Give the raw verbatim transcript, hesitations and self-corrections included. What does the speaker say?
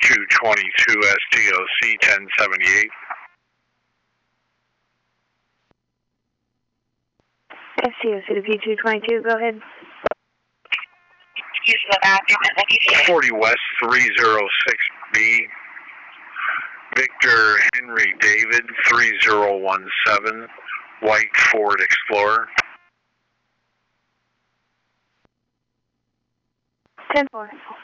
two twenty-two S T O C ten seventy-eight. S T O C to V two twenty-two, go ahead. Use the bathroom. forty West three oh six B. Victor Henry David three oh one seven. White Ford Explorer. ten four.